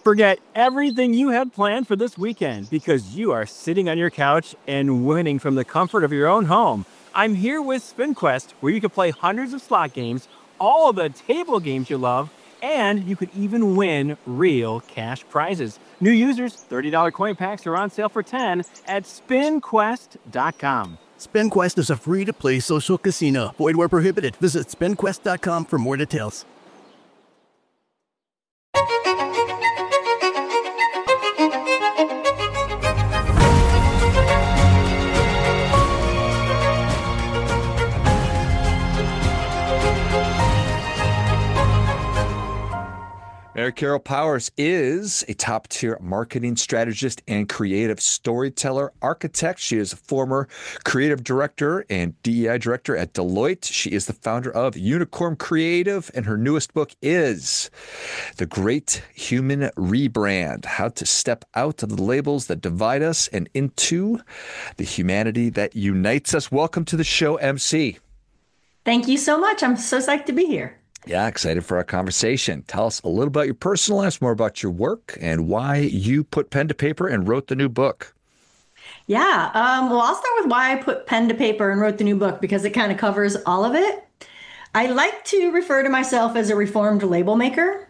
Forget everything you had planned for this weekend because you are sitting on your couch and winning from the comfort of your own home. I'm here with SpinQuest, where you can play hundreds of slot games, all the table games you love, and you could even win real cash prizes. New users, $30 coin packs are on sale for $10 at spinquest.com. SpinQuest is a free-to-play social casino. Void where prohibited. Visit spinquest.com for more details. Mary Carol Powers is a top-tier marketing strategist and creative storyteller architect. She is a former creative director and DEI director at Deloitte. She is the founder of Unicorn Creative, and her newest book is The Great Human Rebrand: How to Step Out of the Labels That Divide Us and Into the Humanity That Unites Us. Welcome to the show, MC. Thank you so much. I'm so psyched to be here. Yeah, excited for our conversation. Tell us a little about your personal life, more about your work, and why you put pen to paper and wrote the new book. Yeah, well, I'll start with why I put pen to paper and wrote the new book, because it kind of covers all of it. I like to refer to myself as a reformed label maker.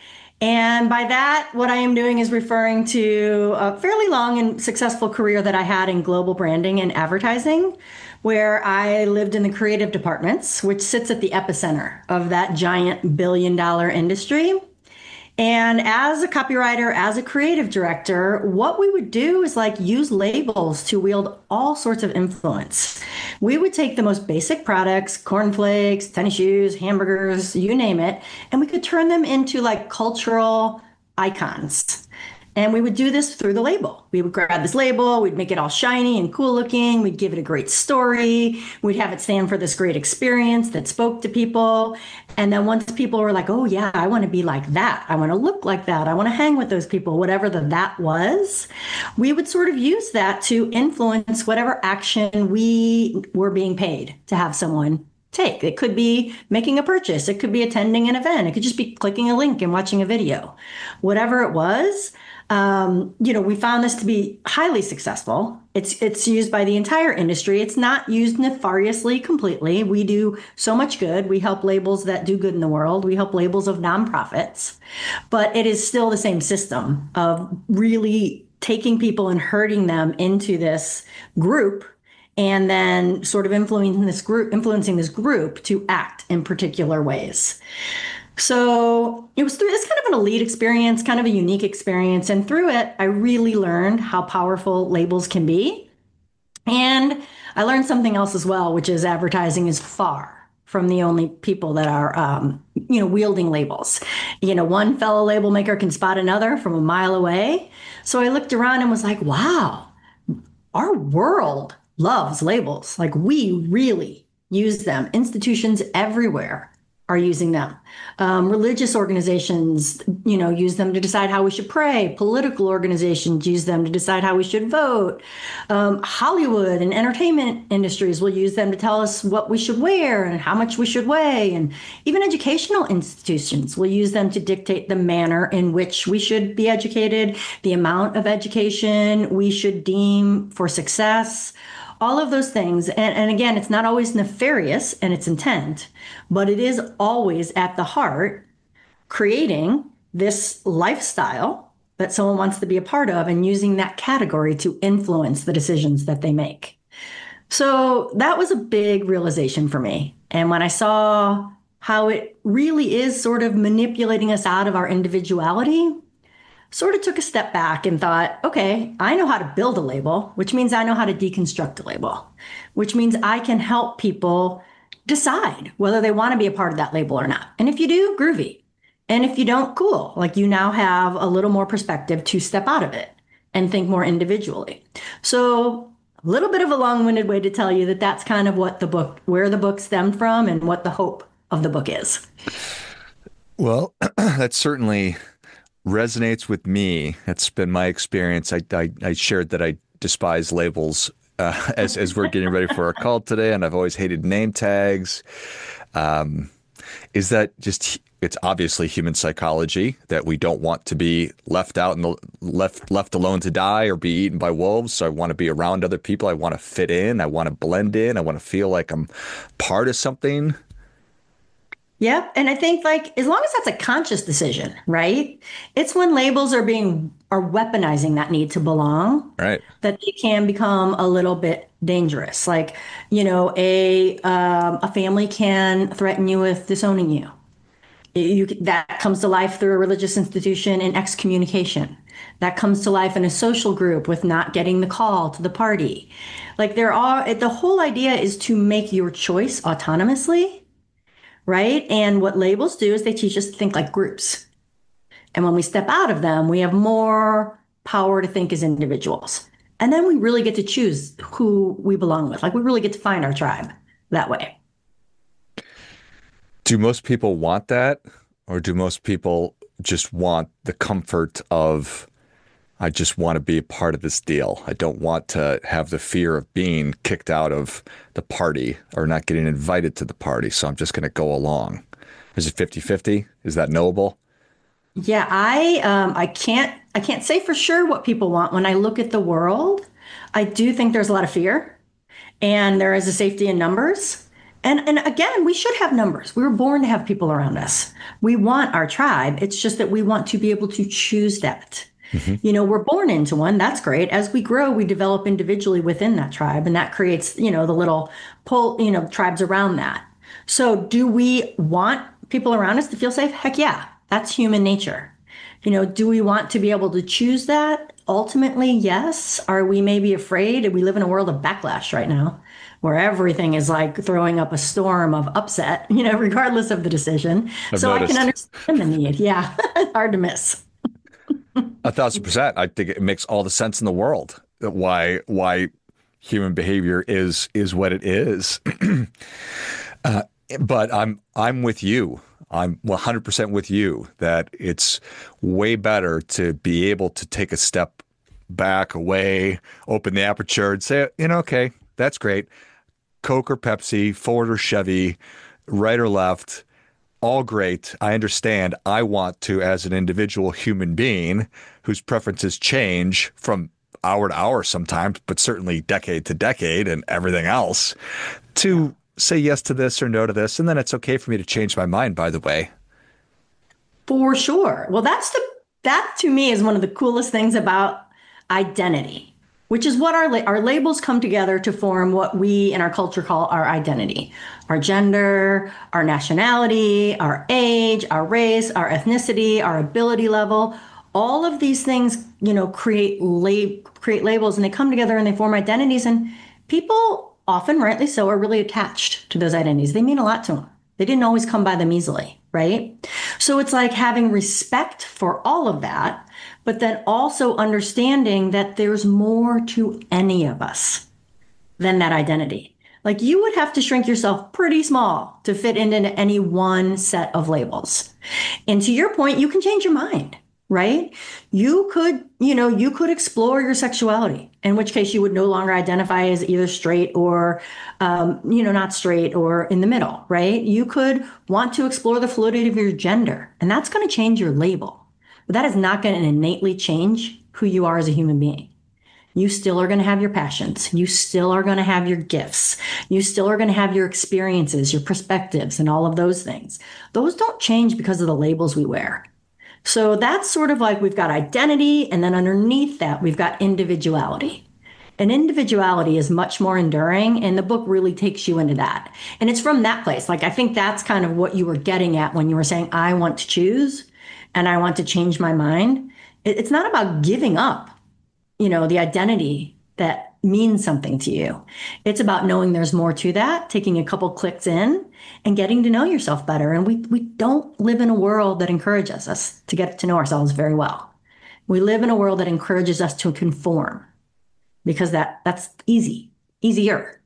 And by that, what I am doing is referring to a fairly long and successful career that I had in global branding and advertising, where I lived in the creative departments, which sits at the epicenter of that giant billion-dollar industry. And as a copywriter, as a creative director, what we would do is use labels to wield all sorts of influence. We would take the most basic products, cornflakes, tennis shoes, hamburgers, you name it, and we could turn them into cultural icons. And we would do this through the label. We would grab this label, we'd make it all shiny and cool looking, we'd give it a great story, we'd have it stand for this great experience that spoke to people. And then once people were like, oh yeah, I want to be like that, I want to look like that, I want to hang with those people, whatever that was, we would sort of use that to influence whatever action we were being paid to have someone take. It could be making a purchase, it could be attending an event, it could just be clicking a link and watching a video. Whatever it was, we found this to be highly successful. It's used by the entire industry. It's not used nefariously completely. We do so much good. We help labels that do good in the world. We help labels of nonprofits, but it is still the same system of really taking people and herding them into this group and then sort of influencing this group to act in particular ways. So it was kind of an elite experience, kind of a unique experience. And through it, I really learned how powerful labels can be. And I learned something else as well, which is advertising is far from the only people that are, wielding labels. One fellow label maker can spot another from a mile away. So I looked around and was like, wow, our world loves labels. We really use them. Institutions everywhere are using them. Religious organizations, use them to decide how we should pray. Political organizations use them to decide how we should vote. Hollywood and entertainment industries will use them to tell us what we should wear and how much we should weigh. And even educational institutions will use them to dictate the manner in which we should be educated, the amount of education we should deem for success. All of those things. And again, it's not always nefarious in its intent, but it is always at the heart creating this lifestyle that someone wants to be a part of and using that category to influence the decisions that they make. So that was a big realization for me. And when I saw how it really is sort of manipulating us out of our individuality, sort of took a step back and thought, okay, I know how to build a label, which means I know how to deconstruct a label, which means I can help people decide whether they want to be a part of that label or not. And if you do, groovy. And if you don't, cool. You now have a little more perspective to step out of it and think more individually. So a little bit of a long-winded way to tell you that that's kind of where the book stemmed from and what the hope of the book is. Well, that certainly resonates with me. That's been my experience. I shared that I despise labels as we're getting ready for our call today, and I've always hated name tags. Is that just It's obviously human psychology that we don't want to be left out and left alone to die or be eaten by wolves. So I want to be around other people. I want to fit in. I want to blend in. I want to feel like I'm part of something. Yeah. And I think like as long as that's a conscious decision, right? It's when labels are weaponizing that need to belong, Right. that they can become a little bit dangerous. Like, a family can threaten you with disowning you. That comes to life through a religious institution and excommunication. That comes to life in a social group with not getting the call to the party. Like the whole idea is to make your choice autonomously, right? And what labels do is they teach us to think like groups. And when we step out of them, we have more power to think as individuals. And then we really get to choose who we belong with. Like we really get to find our tribe that way. Do most people want that? Or do most people just want the comfort of, I just want to be a part of this deal. I don't want to have the fear of being kicked out of the party or not getting invited to the party. So I'm just going to go along. Is it 50-50? Is that knowable? Yeah, I can't say for sure what people want. When I look at the world, I do think there's a lot of fear, and there is a safety in numbers. And again, we should have numbers. We were born to have people around us. We want our tribe. It's just that we want to be able to choose that. Mm-hmm. We're born into one. That's great. As we grow, we develop individually within that tribe, and that creates, the little tribes around that. So do we want people around us to feel safe? Heck yeah. That's human nature. Do we want to be able to choose that? Ultimately, yes. Are we maybe afraid? We live in a world of backlash right now, where everything is like throwing up a storm of upset, regardless of the decision. I've so noticed. I can understand the need. Yeah. Hard to miss. 1,000%. I think it makes all the sense in the world that why human behavior is what it is. But I'm with you. I'm 100% with you that it's way better to be able to take a step back, away, open the aperture and say, okay, that's great. Coke or Pepsi, Ford or Chevy, right or left, all great. I understand. I want to, as an individual human being whose preferences change from hour to hour sometimes, but certainly decade to decade and everything else, to say yes to this or no to this. And then it's okay for me to change my mind, by the way. For sure. Well, that to me is one of the coolest things about identity, which is what our labels come together to form what we in our culture call our identity, our gender, our nationality, our age, our race, our ethnicity, our ability level. All of these things, create labels, and they come together and they form identities. And people often, rightly so, are really attached to those identities. They mean a lot to them. They didn't always come by them easily, right? So it's like having respect for all of that, but then also understanding that there's more to any of us than that identity. Like you would have to shrink yourself pretty small to fit into any one set of labels. And to your point, you can change your mind, right? You could explore your sexuality, in which case you would no longer identify as either straight or, not straight or in the middle, right? You could want to explore the fluidity of your gender, and that's going to change your label. But that is not going to innately change who you are as a human being. You still are going to have your passions. You still are going to have your gifts. You still are going to have your experiences, your perspectives, and all of those things. Those don't change because of the labels we wear. So that's sort of like we've got identity, and then underneath that, we've got individuality. And individuality is much more enduring, and the book really takes you into that. And it's from that place. Like, I think that's kind of what you were getting at when you were saying, I want to choose and I want to change my mind. It's not about giving up, the identity that means something to you. It's about knowing there's more to that, taking a couple clicks in and getting to know yourself better. And we don't live in a world that encourages us to get to know ourselves very well. We live in a world that encourages us to conform because that's easier.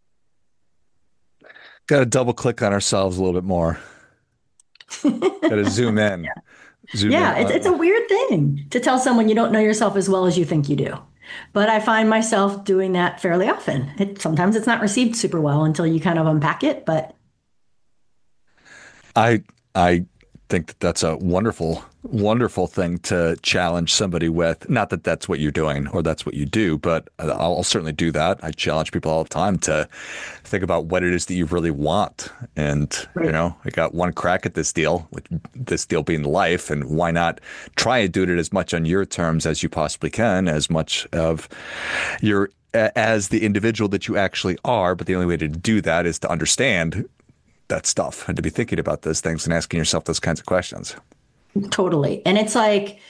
Got to double click on ourselves a little bit more. Got to zoom in. Yeah. It's a weird thing to tell someone you don't know yourself as well as you think you do. But I find myself doing that fairly often. Sometimes it's not received super well until you kind of unpack it, but I think that that's a wonderful, wonderful thing to challenge somebody with. Not that that's what you're doing or that's what you do, but I'll certainly do that. I challenge people all the time to think about what it is that you really want. And, Right. I got one crack at this deal, with this deal being life, and why not try and do it as much on your terms as you possibly can, as much of your as the individual that you actually are. But the only way to do that is to understand that stuff and to be thinking about those things and asking yourself those kinds of questions. Totally. And it's like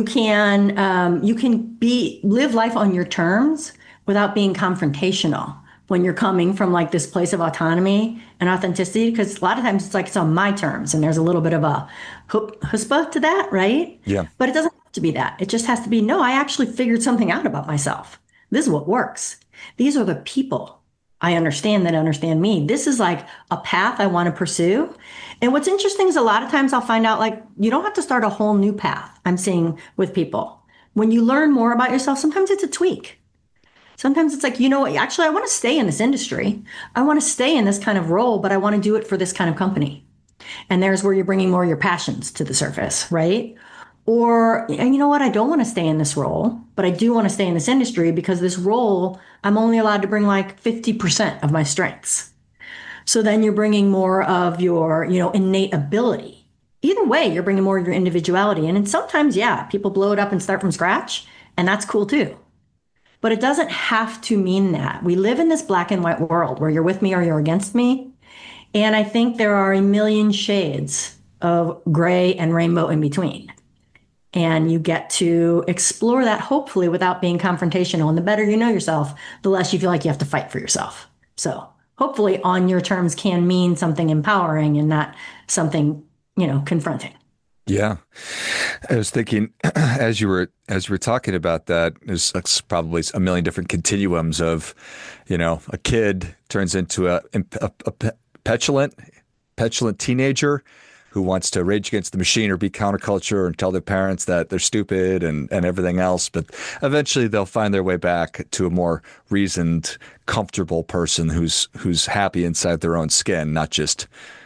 you can live life on your terms without being confrontational when you're coming from like this place of autonomy and authenticity. Because a lot of times it's like it's on my terms, and there's a little bit of a chutzpah to that, right? Yeah. But it doesn't have to be that. It just has to be, no, I actually figured something out about myself. This is what works. These are the people I understand that understand me. This is like a path I want to pursue. And what's interesting is a lot of times I'll find out like you don't have to start a whole new path. I'm seeing with people. When you learn more about yourself, sometimes it's a tweak. Sometimes it's like, actually, I want to stay in this industry. I want to stay in this kind of role, but I want to do it for this kind of company. And there's where you're bringing more of your passions to the surface, right? Or, and you know what? I don't want to stay in this role, but I do want to stay in this industry because this role, I'm only allowed to bring like 50% of my strengths. So then you're bringing more of your, innate ability. Either way, you're bringing more of your individuality. And then sometimes, yeah, people blow it up and start from scratch, and that's cool too. But it doesn't have to mean that. We live in this black and white world where you're with me or you're against me. And I think there are a million shades of gray and rainbow in between. And you get to explore that hopefully without being confrontational. And the better you know yourself, the less you feel like you have to fight for yourself. So hopefully on your terms can mean something empowering and not something, confronting. Yeah. I was thinking as you were talking about that, there's probably a million different continuums of, a kid turns into a petulant teenager who wants to rage against the machine or be counterculture and tell their parents that they're stupid and everything else. But eventually they'll find their way back to a more reasoned, comfortable person who's happy inside their own skin, not just,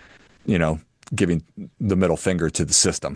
giving the middle finger to the system.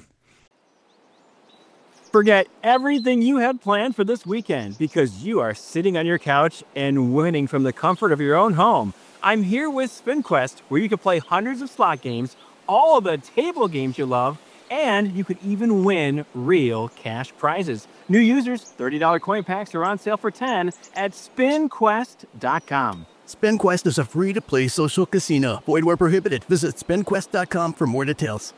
Forget everything you had planned for this weekend because you are sitting on your couch and winning from the comfort of your own home. I'm here with SpinQuest, where you can play hundreds of slot games, all of the table games you love, and you could even win real cash prizes. New users, $30 coin packs are on sale for $10 at SpinQuest.com. SpinQuest is a free-to-play social casino. Void where prohibited. Visit SpinQuest.com for more details.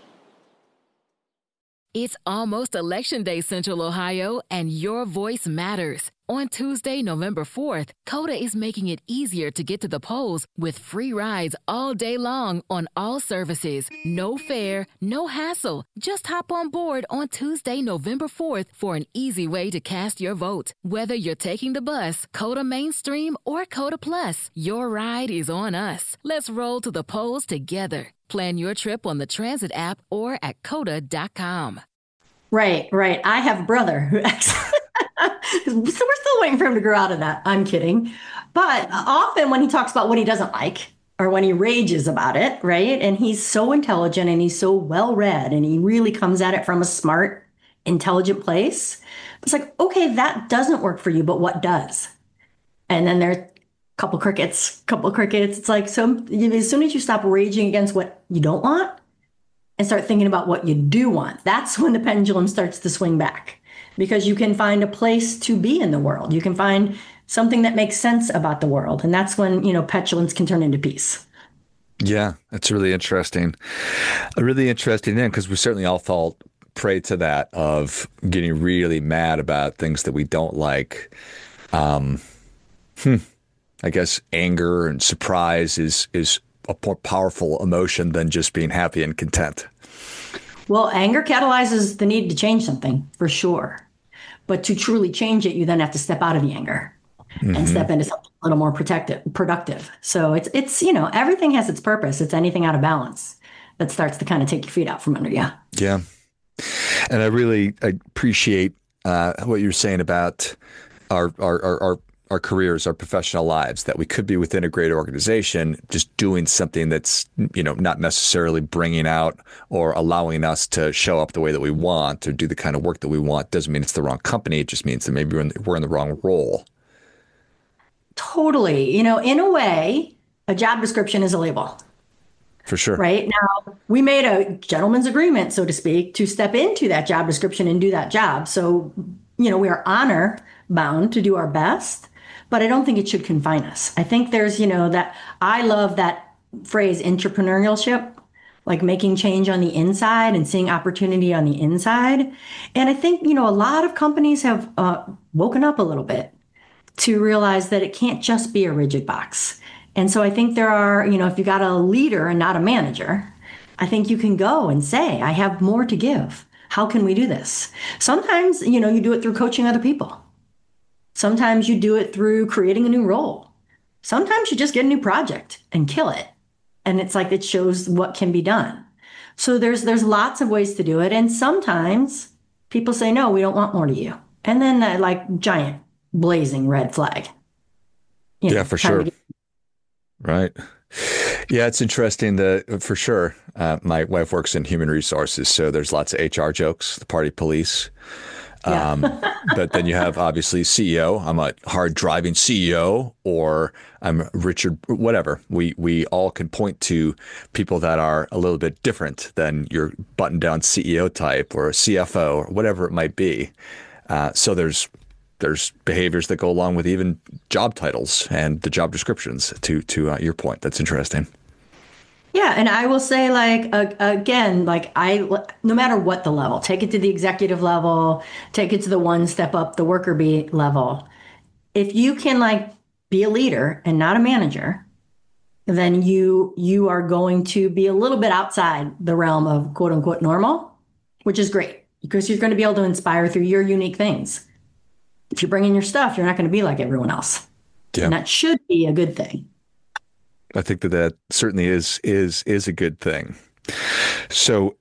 It's almost Election Day, Central Ohio, and your voice matters. On Tuesday, November 4th, Coda is making it easier to get to the polls with free rides all day long on all services. No fare, no hassle. Just hop on board on Tuesday, November 4th for an easy way to cast your vote. Whether you're taking the bus, Coda Mainstream, or Coda Plus, your ride is on us. Let's roll to the polls together. Plan your trip on the Transit app or at Coda.com. Right. I have a brother who actually, so we're still waiting for him to grow out of that. I'm kidding. But often when he talks about what he doesn't like or when he rages about it, right? And he's so intelligent and he's so well read and he really comes at it from a smart, intelligent place. It's like, okay, that doesn't work for you, but what does? And then there's couple crickets. It's like, so as soon as you stop raging against what you don't want and start thinking about what you do want, that's when the pendulum starts to swing back, because you can find a place to be in the world. You can find something that makes sense about the world. And that's when, petulance can turn into peace. Yeah, that's really interesting. Really interesting then, because we certainly all fall prey to that of getting really mad about things that we don't like. I guess anger and surprise is a more powerful emotion than just being happy and content. Well, anger catalyzes the need to change something for sure. But to truly change it, you then have to step out of the anger and step into something a little more productive. So it's everything has its purpose. It's anything out of balance that starts to kind of take your feet out from under you. Yeah. And I appreciate what you're saying about our our careers, our professional lives, that we could be within a great organization, just doing something that's, not necessarily bringing out or allowing us to show up the way that we want or do the kind of work that we want. Doesn't mean it's the wrong company. It just means that maybe we're in the wrong role. Totally. In a way, a job description is a label. For sure. Right now, we made a gentleman's agreement, so to speak, to step into that job description and do that job. So, we are honor bound to do our best, but I don't think it should confine us. I think there's, that I love that phrase, entrepreneurship, like making change on the inside and seeing opportunity on the inside. And I think, a lot of companies have woken up a little bit to realize that it can't just be a rigid box. And so I think there are, if you got a leader and not a manager, I think you can go and say, I have more to give. How can we do this? Sometimes, you do it through coaching other people. Sometimes you do it through creating a new role. Sometimes you just get a new project and kill it. And it's like, it shows what can be done. So there's lots of ways to do it. And sometimes people say, no, we don't want more to you. And then like giant blazing red flag. Yeah, for sure. Right. Yeah, it's interesting for sure. My wife works in human resources, so there's lots of HR jokes, the party police. But then you have obviously CEO. I'm a hard driving CEO, or I'm Richard, whatever. We all can point to people that are a little bit different than your button down CEO type or a CFO or whatever it might be. So there's behaviors that go along with even job titles and the job descriptions to your point. That's interesting. Yeah. And I will say, again, no matter what the level, take it to the executive level, take it to the one step up, the worker bee level. If you can be a leader and not a manager, then you are going to be a little bit outside the realm of quote unquote normal, which is great because you're going to be able to inspire through your unique things. If you bring in your stuff, you're not going to be like everyone else. Yeah. And that should be a good thing. I think that certainly is a good thing. So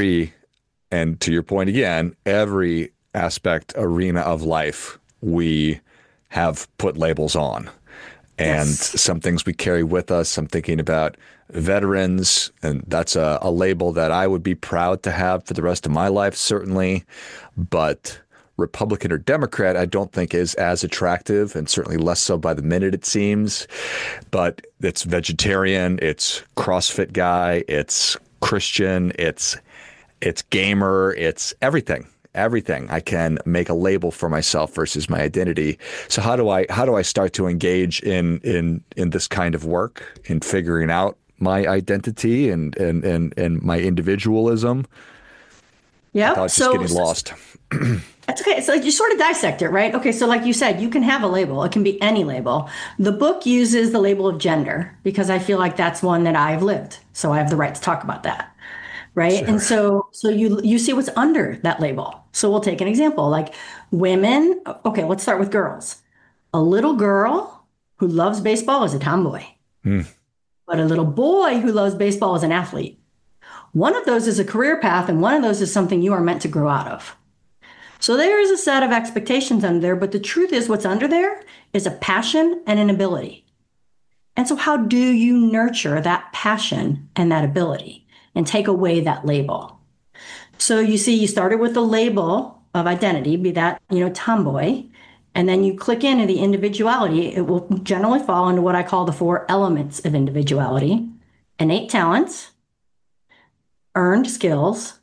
and to your point again, every aspect, arena of life, we have put labels on. And yes. Some things we carry with us. I'm thinking about veterans, and that's a label that I would be proud to have for the rest of my life, certainly. But Republican or Democrat, I don't think is as attractive, and certainly less so by the minute, it seems. But it's vegetarian, it's CrossFit guy, it's Christian, it's gamer, it's everything. Everything I can make a label for myself versus my identity. So how do I start to engage in this kind of work, in figuring out my identity and my individualism? Yeah. Just getting lost. That's okay. So you sort of dissect it, right? Okay. So like you said, you can have a label. It can be any label. The book uses the label of gender because I feel like that's one that I've lived. So I have the right to talk about that. Right. Sure. And so you see what's under that label. So we'll take an example like women. Okay. Let's start with girls. A little girl who loves baseball is a tomboy, but a little boy who loves baseball is an athlete. One of those is a career path, and one of those is something you are meant to grow out of. So there is a set of expectations under there, but the truth is what's under there is a passion and an ability. And so how do you nurture that passion and that ability and take away that label? So you see, you started with the label of identity, be that, tomboy, and then you click into the individuality. It will generally fall into what I call the 4 elements of individuality: innate talents, earned skills,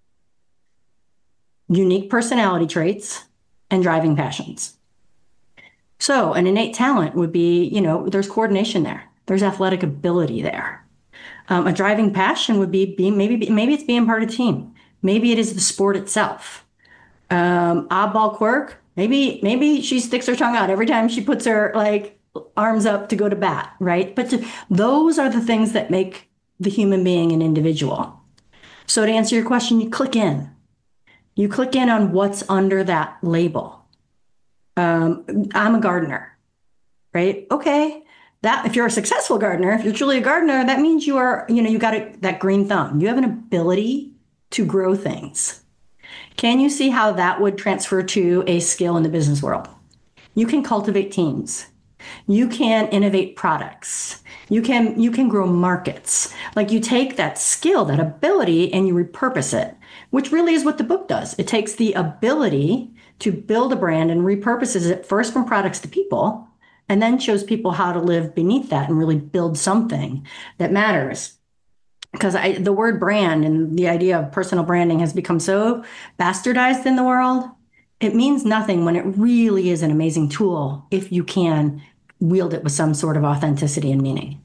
unique personality traits, and driving passions. So an innate talent would be, there's coordination there. There's athletic ability there. A driving passion would be maybe it's being part of a team. Maybe it is the sport itself. Oddball quirk, maybe she sticks her tongue out every time she puts her arms up to go to bat, right? But those are the things that make the human being an individual. So to answer your question, you click in. You click in on what's under that label. I'm a gardener, right? Okay. That if you're a successful gardener, if you're truly a gardener, that means you are, you got that green thumb. You have an ability to grow things. Can you see how that would transfer to a skill in the business world? You can cultivate teams. You can innovate products. You can grow markets. Like, you take that skill, that ability, and you repurpose it, which really is what the book does. It takes the ability to build a brand and repurposes it first from products to people, and then shows people how to live beneath that and really build something that matters. Because the word brand and the idea of personal branding has become so bastardized in the world. It means nothing when it really is an amazing tool if you can wield it with some sort of authenticity and meaning.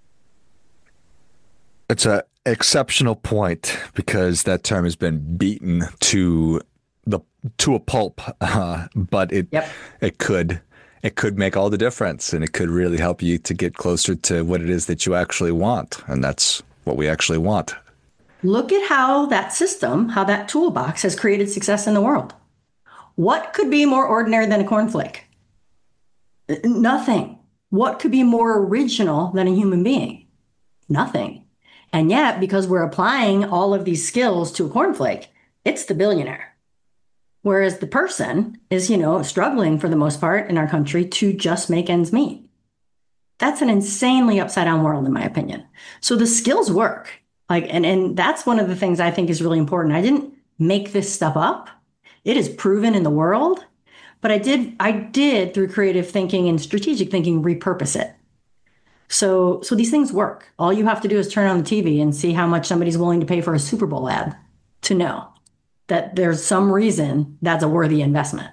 It's an exceptional point, because that term has been beaten to a pulp, but it could make all the difference, and it could really help you to get closer to what it is that you actually want, and that's what we actually want. Look at how that system, how that toolbox has created success in the world. What could be more ordinary than a cornflake? Nothing. What could be more original than a human being? Nothing. And yet, because we're applying all of these skills to a cornflake, it's the billionaire. Whereas the person is, struggling for the most part in our country to just make ends meet. That's an insanely upside down world, in my opinion. So the skills work. And that's one of the things I think is really important. I didn't make this stuff up. It is proven in the world, but I did through creative thinking and strategic thinking, repurpose it. So these things work. All you have to do is turn on the TV and see how much somebody's willing to pay for a Super Bowl ad to know that there's some reason that's a worthy investment.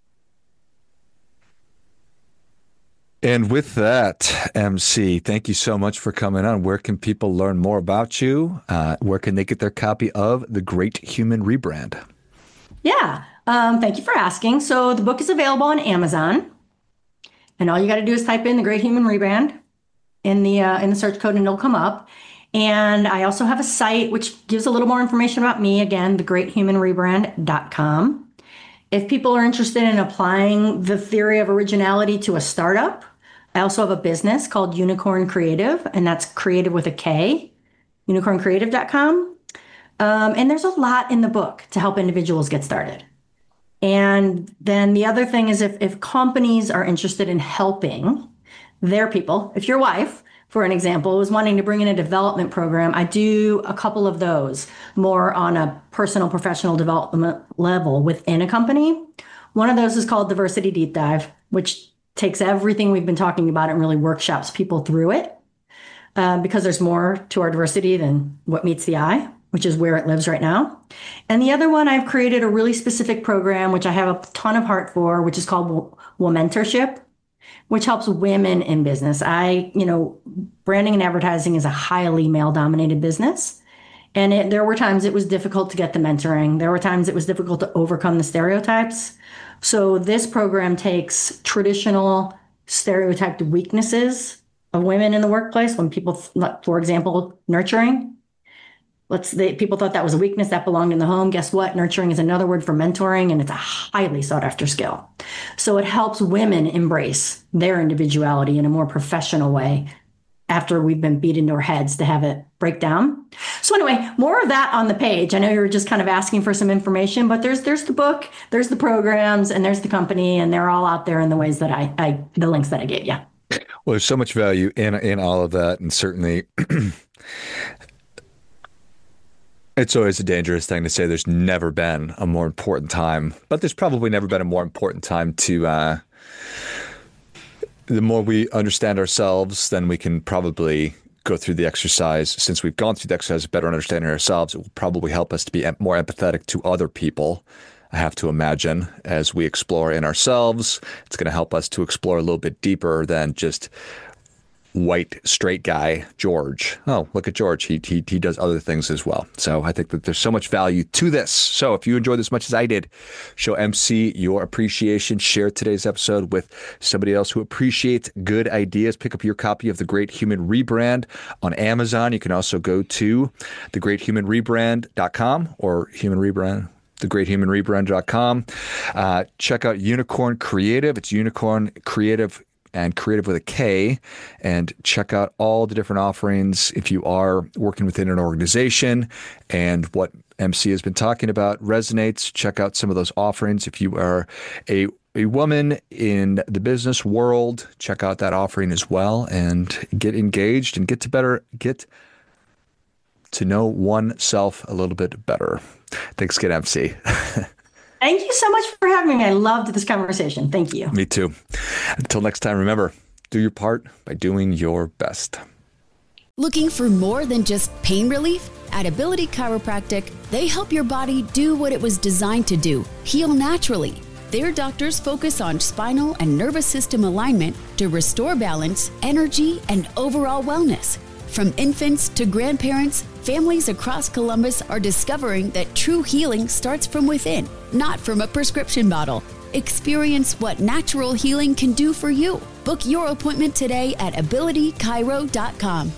And with that, MC, thank you so much for coming on. Where can people learn more about you? Where can they get their copy of The Great Human Rebrand? Yeah, thank you for asking. So the book is available on Amazon, and all you got to do is type in The Great Human Rebrand in the search code, and it'll come up. And I also have a site which gives a little more information about me. Again, thegreathumanrebrand.com. If people are interested in applying the theory of originality to a startup, I also have a business called Unicorn Creative, and that's creative with a K, unicorncreative.com. And there's a lot in the book to help individuals get started. And then the other thing is if companies are interested in helping their people, if your wife, for an example, was wanting to bring in a development program, I do a couple of those more on a personal professional development level within a company. One of those is called Diversity Deep Dive, which takes everything we've been talking about and really workshops people through it, because there's more to our diversity than what meets the eye, which is where it lives right now. And the other one, I've created a really specific program, which I have a ton of heart for, which is called Womentorship, which helps women in business. Branding and advertising is a highly male-dominated business. And there were times it was difficult to get the mentoring. There were times it was difficult to overcome the stereotypes. So this program takes traditional stereotyped weaknesses of women in the workplace. When people, for example, nurturing, people thought that was a weakness that belonged in the home. Guess what? Nurturing is another word for mentoring, and it's a highly sought after skill. So it helps women embrace their individuality in a more professional way after we've been beat into our heads to have it break down. So anyway, more of that on the page. I know you were just kind of asking for some information, but there's the book, there's the programs, and there's the company, and they're all out there in the ways that the links that I gave you. Well, there's so much value in all of that, and certainly it's always a dangerous thing to say there's never been a more important time, but there's probably never been a more important time to the more we understand ourselves, then we can probably go through the exercise. Since we've gone through the exercise of better understanding ourselves, it will probably help us to be more empathetic to other people. I have to imagine as we explore in ourselves, it's going to help us to explore a little bit deeper than just white straight guy George. Oh, look at George. He does other things as well. So I think that there's so much value to this. So if you enjoyed this as much as I did, show MC your appreciation. Share today's episode with somebody else who appreciates good ideas. Pick up your copy of The Great Human Rebrand on Amazon. You can also go to thegreathumanrebrand.com or thegreathumanrebrand.com. Check out Unicorn Creative. It's Unicorn Creative and creative with a K, and check out all the different offerings if you are working within an organization and what MC has been talking about resonates. Check out some of those offerings. If you are a a woman in the business world, check out that offering as well and get engaged and get to know oneself a little bit better. Thanks again, MC. Thank you so much for having me. I loved this conversation. Thank you. Me too. Until next time, remember, do your part by doing your best. Looking for more than just pain relief? At Ability Chiropractic, they help your body do what it was designed to do, heal naturally. Their doctors focus on spinal and nervous system alignment to restore balance, energy, and overall wellness. From infants to grandparents, families across Columbus are discovering that true healing starts from within, not from a prescription bottle. Experience what natural healing can do for you. Book your appointment today at abilitychiro.com.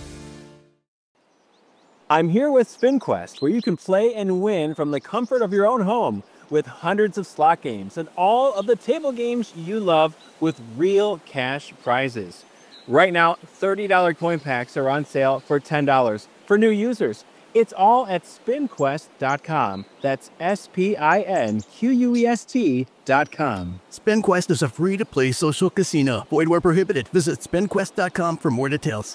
I'm here with SpinQuest, where you can play and win from the comfort of your own home with hundreds of slot games and all of the table games you love with real cash prizes. Right now, $30 coin packs are on sale for $10 for new users. It's all at SpinQuest.com. That's SpinQuest.com. SpinQuest is a free-to-play social casino. Void where prohibited. Visit SpinQuest.com for more details.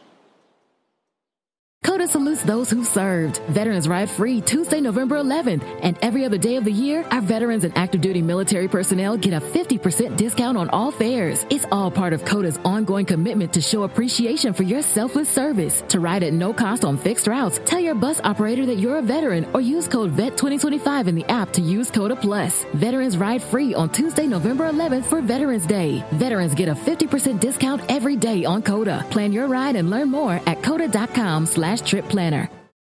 COTA salutes those who served. Veterans Ride Free Tuesday, November 11th. And every other day of the year, our veterans and active duty military personnel get a 50% discount on all fares. It's all part of COTA's ongoing commitment to show appreciation for your selfless service. To ride at no cost on fixed routes, tell your bus operator that you're a veteran or use code VET2025 in the app to use COTA Plus. Veterans Ride Free on Tuesday, November 11th for Veterans Day. Veterans get a 50% discount every day on COTA. Plan your ride and learn more at COTA.com/trip planner.